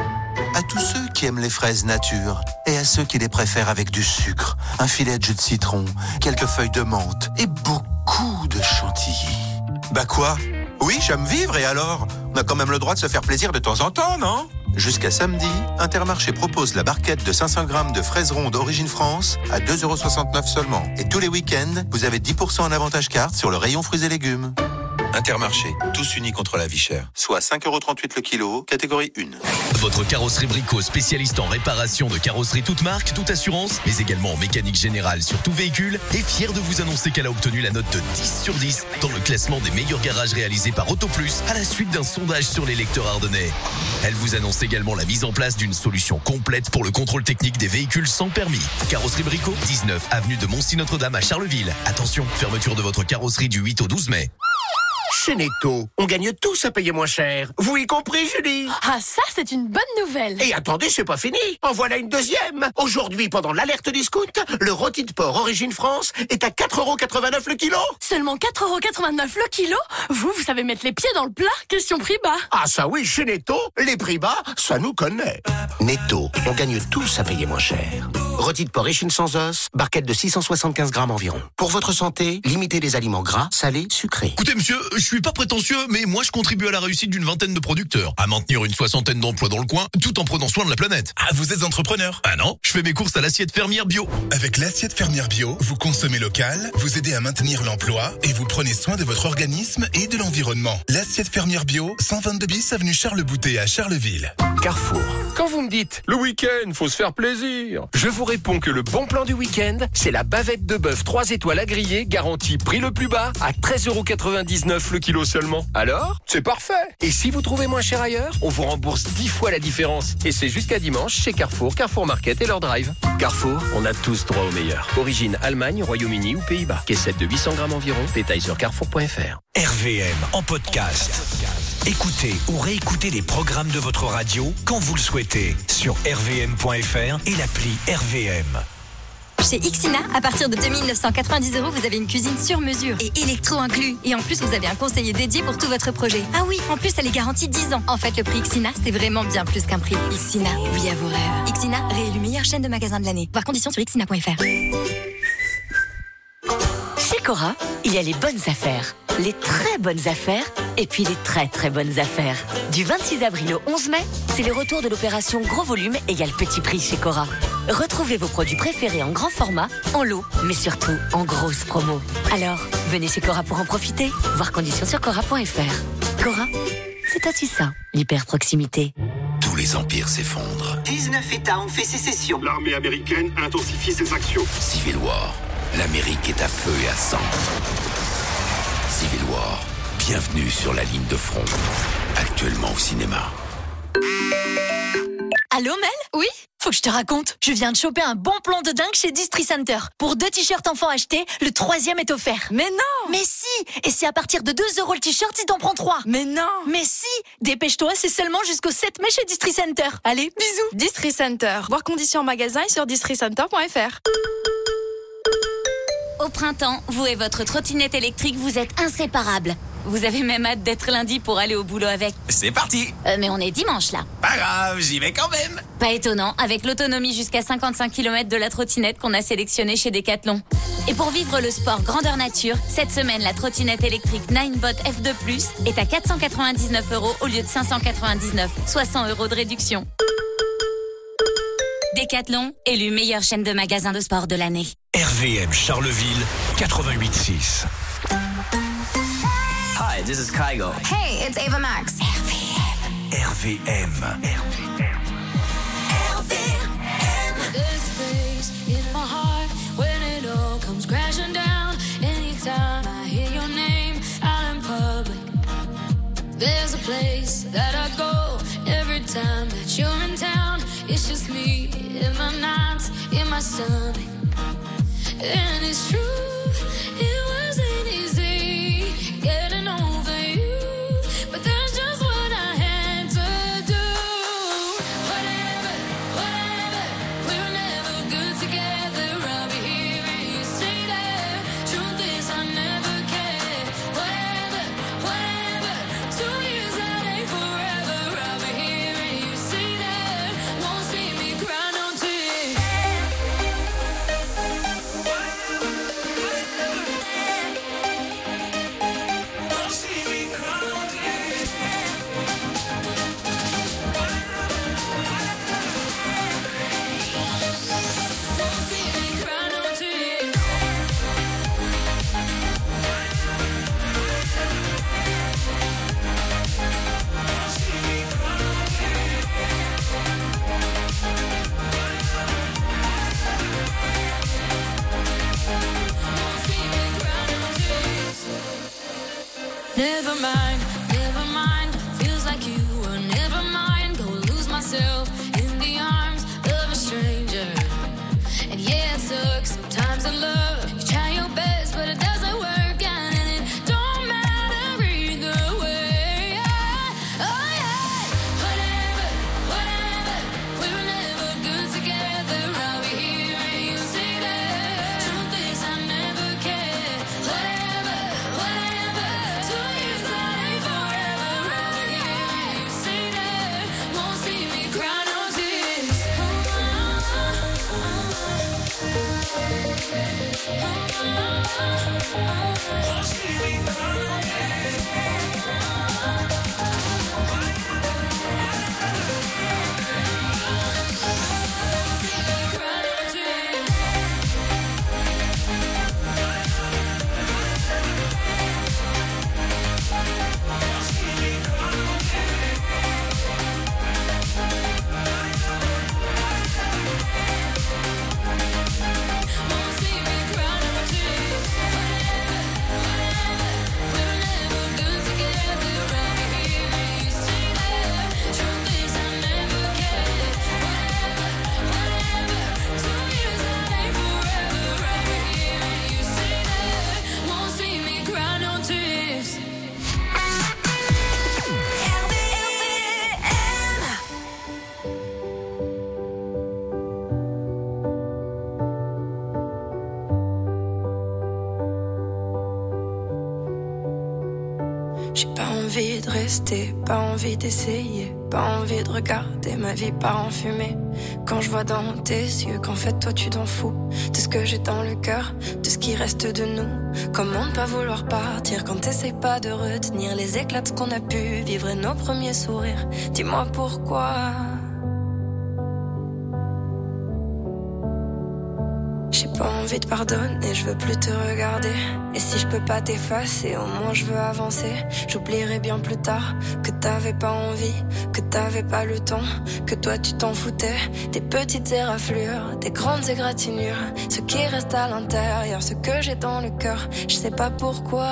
À tous ceux qui aiment les fraises nature et à ceux qui les préfèrent avec du sucre, un filet de jus de citron, quelques feuilles de menthe et beaucoup de chantilly. Bah quoi ? Oui, j'aime vivre et alors ? On a quand même le droit de se faire plaisir de temps en temps, non ? Jusqu'à samedi, Intermarché propose la barquette de 500 grammes de fraises rondes Origine France à 2,69 € seulement. Et tous les week-ends, vous avez 10% en avantage carte sur le rayon fruits et légumes. Intermarché, tous unis contre la vie chère. Soit 5,38 € le kilo, catégorie 1. Votre carrosserie Brico, spécialiste en réparation de carrosserie toute marque, toute assurance, mais également en mécanique générale sur tout véhicule, est fière de vous annoncer qu'elle a obtenu la note de 10 sur 10 dans le classement des meilleurs garages réalisés par AutoPlus à la suite d'un sondage sur les lecteurs ardennais. Elle vous annonce également la mise en place d'une solution complète pour le contrôle technique des véhicules sans permis. Carrosserie Brico, 19 avenue de Moncy-Notre-Dame à Charleville. Attention, fermeture de votre carrosserie du 8 au 12 mai. Chez Netto, on gagne tous à payer moins cher. Vous y compris, Julie? Ah, ça, c'est une bonne nouvelle. Et attendez, c'est pas fini. En voilà une deuxième. Aujourd'hui, pendant l'alerte discount, le rôti de porc Origine France est à 4,89 € le kilo. Seulement 4,89 € le kilo? Vous savez mettre les pieds dans le plat? Question prix bas. Ah ça oui, chez Netto, les prix bas, ça nous connaît. Netto, on gagne tous à payer moins cher. Rôti de porc échine sans os, barquette de 675 grammes environ. Pour votre santé, limitez les aliments gras, salés, sucrés. Écoutez monsieur, je suis pas prétentieux, mais moi je contribue à la réussite d'une vingtaine de producteurs, à maintenir une 60aine d'emplois dans le coin, tout en prenant soin de la planète. Ah, vous êtes entrepreneur? Ah non, je fais mes courses à l'assiette fermière bio. Avec l'assiette fermière bio, vous consommez local, vous aidez à maintenir l'emploi et vous prenez soin de votre organisme et de l'environnement. L'assiette fermière bio, 122 bis avenue Charles Boutet à Charleville. Carrefour. Quand vous me dites, le week-end, faut se faire plaisir, je vous réponds que le bon plan du week-end, c'est la bavette de bœuf 3 étoiles à griller, garantie prix le plus bas, à 13,99 € le kilo. kg seulement. Alors, c'est parfait. Et si vous trouvez moins cher ailleurs, on vous rembourse 10 fois la différence. Et c'est jusqu'à dimanche chez Carrefour, Carrefour Market et leur drive. Carrefour, on a tous droit au meilleur. Origine Allemagne, Royaume-Uni ou Pays-Bas. Caissette de 800 grammes environ. Détails sur carrefour.fr. RVM en podcast. Écoutez ou réécoutez les programmes de votre radio quand vous le souhaitez sur rvm.fr et l'appli RVM. Chez Ixina, à partir de 2 990 €, vous avez une cuisine sur mesure et électro inclus. Et en plus, vous avez un conseiller dédié pour tout votre projet. Ah oui, en plus, elle est garantie 10 ans. En fait, le prix Ixina, c'est vraiment bien plus qu'un prix. Ixina, oui à vos rêves. Ixina, réélu meilleure chaîne de magasins de l'année. Voir conditions sur ixina.fr. Chez Cora, il y a les bonnes affaires, les très bonnes affaires et puis les très très bonnes affaires. Du 26 avril au 11 mai, c'est le retour de l'opération Gros Volume égale Petit Prix chez Cora. Retrouvez vos produits préférés en grand format, en lot, mais surtout en grosse promo. Alors, venez chez Cora pour en profiter. Voir conditions sur cora.fr. Cora, c'est aussi ça, l'hyper proximité. Tous les empires s'effondrent. 19 États ont fait sécession. L'armée américaine intensifie ses actions. Civil War. L'Amérique est à feu et à sang. Civil War. Bienvenue sur la ligne de front. Actuellement au cinéma. Allô Mel ? Oui ? Faut que je te raconte. Je viens de choper un bon plan de dingue chez Distri Center. Pour 2 t-shirts enfants achetés, le 3e est offert. Mais non ! Mais si ! Et c'est à partir de 2 € le t-shirt si t'en prends 3. Mais non ! Mais si ! Dépêche-toi, c'est seulement jusqu'au 7 mai chez Distri Center. Allez, bisous. Distri Center. Voir conditions en magasin et sur districenter.fr. Au printemps, vous et votre trottinette électrique, vous êtes inséparables. Vous avez même hâte d'être lundi pour aller au boulot avec. C'est parti. Mais on est dimanche là. Pas grave, j'y vais quand même. Pas étonnant, avec l'autonomie jusqu'à 55 km de la trottinette qu'on a sélectionnée chez Decathlon. Et pour vivre le sport grandeur nature, cette semaine, la trottinette électrique Ninebot F2+, est à 499 € au lieu de 599, soit 100 € de réduction. Decathlon, élu meilleure chaîne de magasins de sport de l'année. RVM Charleville 88.6. Hi, this is Kygo. Hey, it's Ava Max. RVM. There's space in my heart when it all comes crashing down. Anytime I hear your name out in public, there's a place that I go every time that you're in town. It's just me in my nights, in my stomach. And it's true, it wasn't easy getting over you, but that's just what I had to do. Whatever, we were never good together. I'll be here and you stay there. Truth is I never cared. Whatever, 2 years that ain't forever. I'll be here and you stay there. Won't see me cry no tears. Never mind, feels like you were never mine. Go lose myself in the arms of a stranger. And yeah, it sucks sometimes in love. You try your best, but it doesn't work out, and it don't matter either way. Oh yeah, whatever, we were never good together. I'll be here and you stay there. Truth is I never cared. Whatever, 2 years that ain't de rester, pas envie d'essayer, pas envie de regarder ma vie part en fumée. Quand je vois dans tes yeux qu'en fait toi tu t'en fous de ce que j'ai dans le cœur, de ce qui reste de nous. Comment ne pas vouloir partir quand t'essayes pas de retenir les éclats de ce qu'on a pu vivre et nos premiers sourires. Dis-moi pourquoi. J'ai pas envie de pardonner, je veux plus te regarder. Et si je peux pas t'effacer, au moins je veux avancer. J'oublierai bien plus tard que t'avais pas envie, que t'avais pas le temps, que toi tu t'en foutais. Des petites éraflures, des grandes égratignures, ce qui reste à l'intérieur, ce que j'ai dans le cœur, je sais pas pourquoi.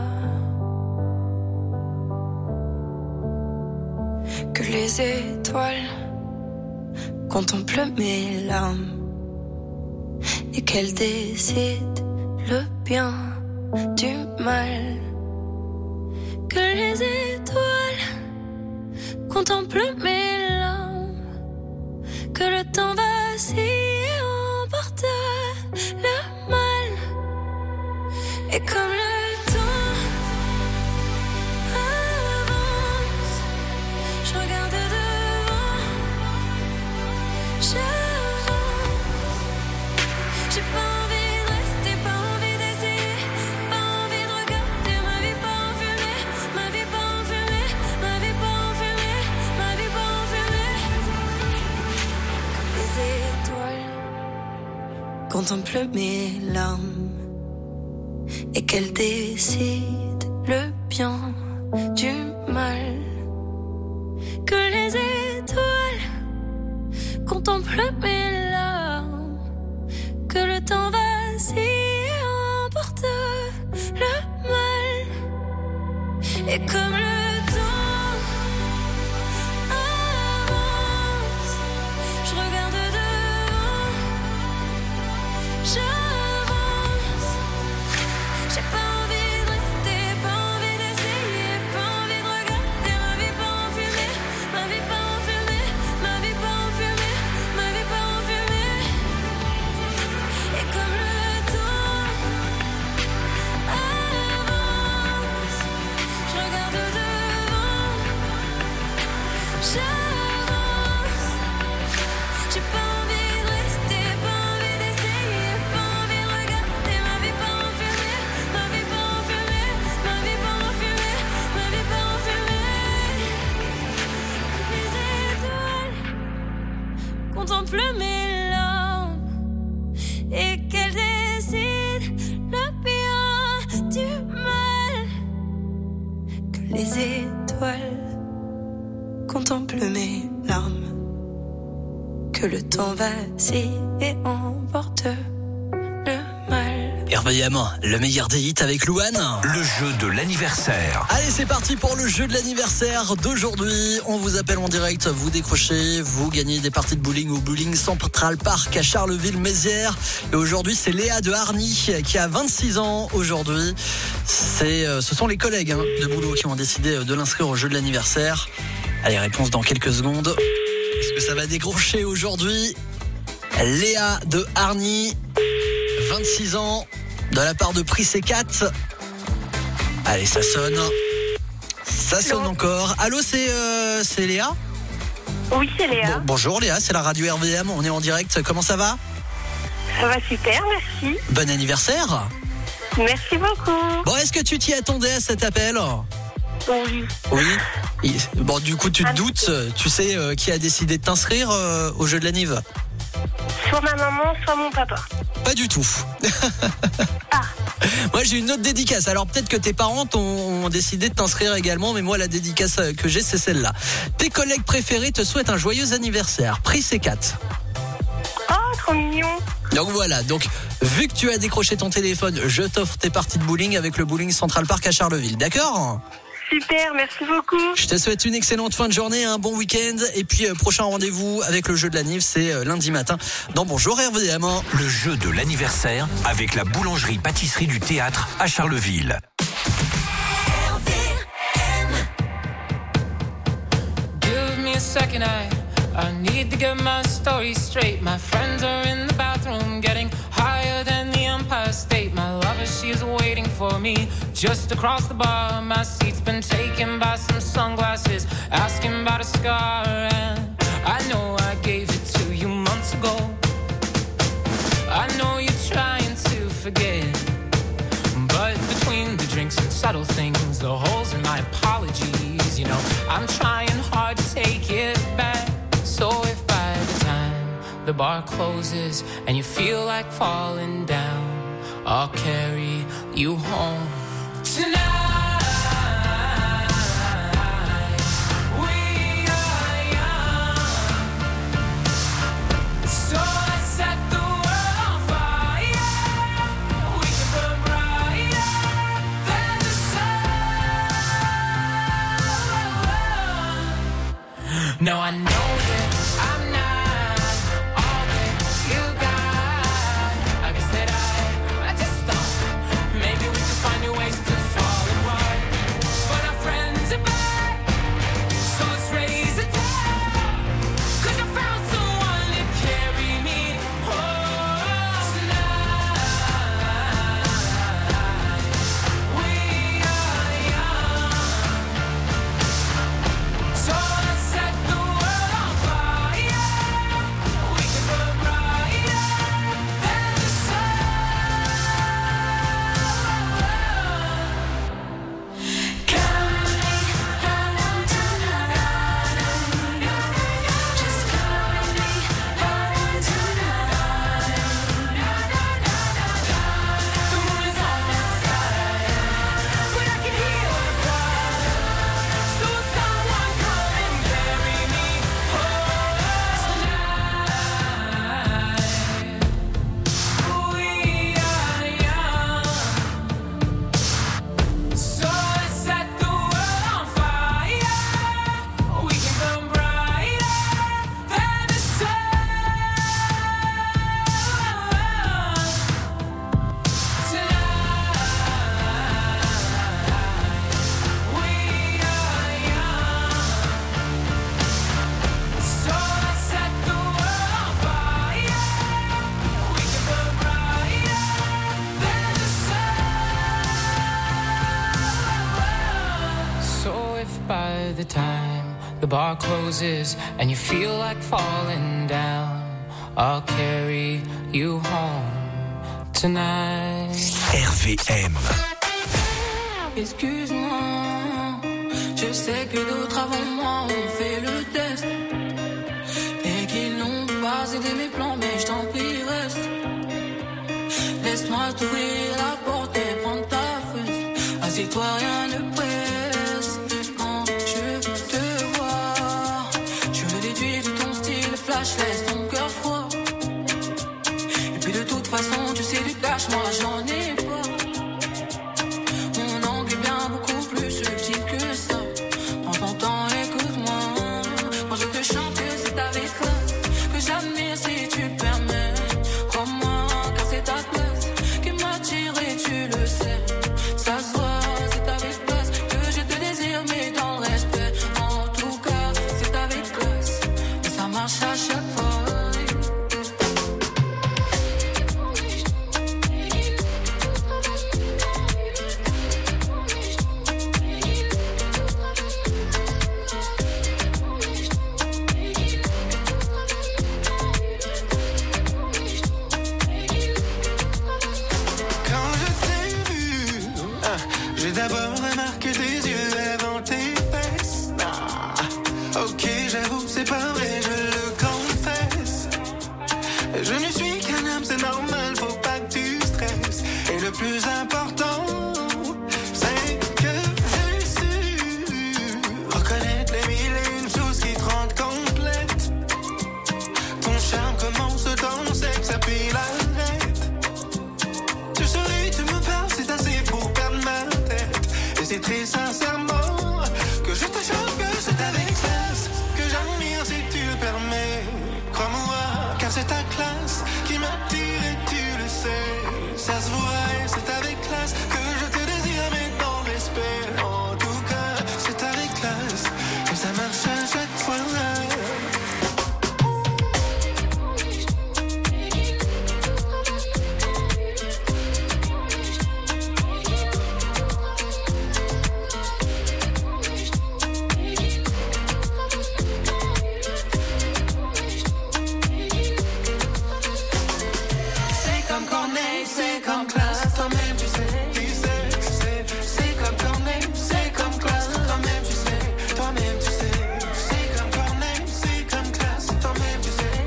Que les étoiles contemplent mes larmes et qu'elle décide le bien du mal. Que les étoiles contemplent mes larmes, que le temps vacille et emporte le mal. Et comme le temps avance, je regarde devant, j'ai pas envie de rester, pas envie d'essayer, pas envie de regarder ma vie pas en fumée, ma vie pas en fumée, ma vie pas en fumée, ma vie pas en fumée. Comme les étoiles contemplent mes larmes et qu'elles décident le bien du mal. Que les étoiles contemplent mes larmes, que le temps vacille et emporte le mal. Et comme le temps avance, je regarde devant, j'avance. J'ai pas envie de rester, pas envie d'essayer, pas envie de regarder ma vie pas en fumée, ma vie pas en fumée, ma vie pas en fumée, ma vie pas en fumée. Et comme le temps avance, je regarde devant, j'avance. J'ai pas envie de rester, pas envie d'essayer, pas envie de regarder ma vie pas en fumée, ma vie pas en fumée, ma vie pas en fumée, ma vie pas en fumée. Les étoiles contemplent mes larmes et qu'elles décident le bien du mal. Que les étoiles contemplent mes larmes, que le temps vacille et emporte le mal. RVM, le meilleur des hits avec Louane. Le jeu de l'anniversaire. Allez, c'est parti pour le jeu de l'anniversaire d'aujourd'hui. On vous appelle en direct, vous décrochez, vous gagnez des parties de bowling au Bowling Central Park à Charleville-Mézières. Et aujourd'hui, c'est Léa de Harny qui a 26 ans aujourd'hui. Ce sont les collègues de boulot qui ont décidé de l'inscrire au jeu de l'anniversaire. Allez, réponse dans quelques secondes. Est-ce que ça va décrocher aujourd'hui? Léa de Harny, 26 ans, de la part de Prix C4. Allez, ça sonne. Ça sonne encore. Allô, c'est Léa? Oui, c'est Léa. Bonjour Léa, c'est la radio RVM, on est en direct. Comment ça va? Ça va super, merci. Bon anniversaire. Merci beaucoup. Bon, est-ce que tu t'y attendais à cet appel? Oui. Oui. Bon, du coup, tu te doutes, tu sais qui a décidé de t'inscrire au jeu de l'anniv? Soit ma maman, soit mon papa. Pas du tout. Ah. Moi, j'ai une autre dédicace. Alors, peut-être que tes parents ont décidé de t'inscrire également, mais moi, la dédicace que j'ai, c'est celle-là. Tes collègues préférés te souhaitent un joyeux anniversaire. Prix C4. Oh, trop mignon. Donc voilà, vu que tu as décroché ton téléphone, je t'offre tes parties de bowling avec le Bowling Central Park à Charleville, d'accord? Super, merci beaucoup. Je te souhaite une excellente fin de journée, un bon week-end. Et puis, prochain rendez-vous avec le jeu de l'anniv, c'est lundi matin dans Bonjour RVM. Le jeu de l'anniversaire avec la boulangerie-pâtisserie du Théâtre à Charleville. Give me a second, I need to get my story straight. My friends are in the bathroom getting higher than the Empire State. My lover, she is waiting for me just across the bar. My seat's been taken by some sunglasses, asking about a scar. And I know I gave it to you months ago. I know you're trying to forget, but between the drinks and subtle things, the holes in my apologies, you know, I'm trying hard to take it back. So if by the time the bar closes and you feel like falling down, I'll carry you home tonight. No, I know that I'm not all that you got. I guess that I just thought maybe we could find new ways to fall apart. But our friends are back, so let's raise it down. 'Cause I found someone to carry me home tonight. We are young, so let's set the world on fire. We can burn brighter than the sun. Come with me home tonight. Just come with me home tonight. The moon is on my side, but I can hear the cry. So someone come and carry me home tonight. We are young, so let's set the world on fire. We can burn brighter than the sun. Tonight, we are young, so let's set the world on fire. We can burn brighter than the sun. So if by the time the bar closes and you feel like falling down, I'll carry you home tonight. RVM. Excuse-moi, je sais que d'autres avant moi ont fait le test et qu'ils n'ont pas aidé mes plans, mais je t'en prie reste. Laisse-moi t'ouvrir la porte et prendre ta fesse. Assieds-toi, rien ne presse. Quand je te vois, je le déduis de ton style flash, laisse ton cœur froid. Et puis de toute façon, tu sais du cash, moi j'en ai pas. Mon angle est bien beaucoup plus subtil que ça. Prends ton temps, écoute-moi. Quand je te chante, c'est avec classe que j'admire si tu permets. Crois-moi, car c'est ta classe qui m'attire et tu le sais. Ça se voit, c'est avec classe que je te désire, mais dans le respect. En tout cas, c'est avec classe et ça marche à chaque fois. Quand je t'ai vu, j'ai d'abord remarqué tes yeux avant tes fesses. Ok, j'avoue, c'est pas vrai, je le confesse. Je ne suis qu'un homme, c'est normal, faut pas que tu stresses. Et le plus important, c'est que j'ai su reconnaître les mille et une choses qui te rendent complète. Ton charme commence dans le sexe, puis l'arrête. Tu souris, tu me parles, c'est assez pour perdre ma tête. Et c'est très sincère.